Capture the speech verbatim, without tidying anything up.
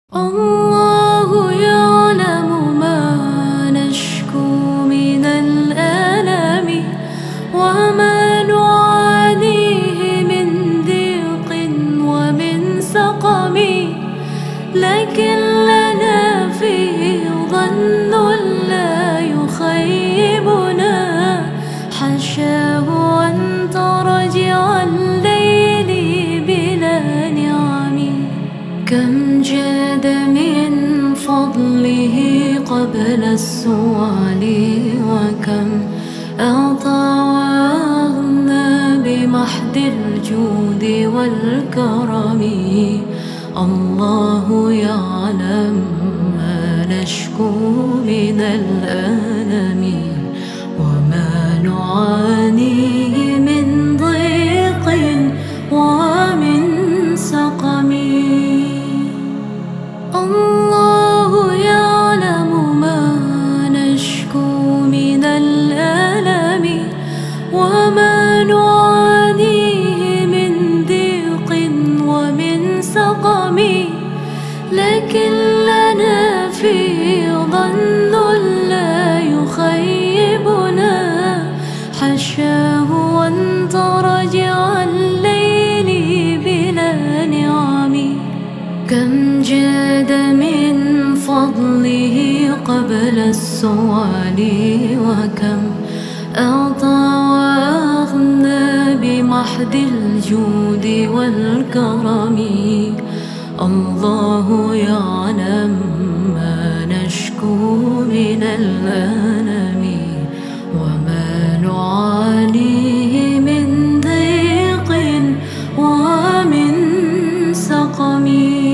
الله يعلم ما نشكو من الألم وما نعانيه من ضيق ومن سقم، لكن لنا فيه ظن لا يخيبنا، حشاه أن ترجع الليل بلا نعم. كم جاد من فضله قبل السؤال، وكم أعطى وأغنى بمحض الجود والكرم. الله يعلم ما نشكو من الألم وما نعانيه من ضيق ومن سقم. الله يعلم ما نشكو من الألم وما نعانيه من ضيق ومن سقم، لكن لنا فيه ظن لا يخيبنا، حشاه أن ترجع الليل بلا نعم. كم جاد من فضله قبل السؤال، وكم أعطى وأغنى بمحض الجود والكرم. الله يعلم ما نشكو من الألم وما نعانيه من ضيق ومن سقم.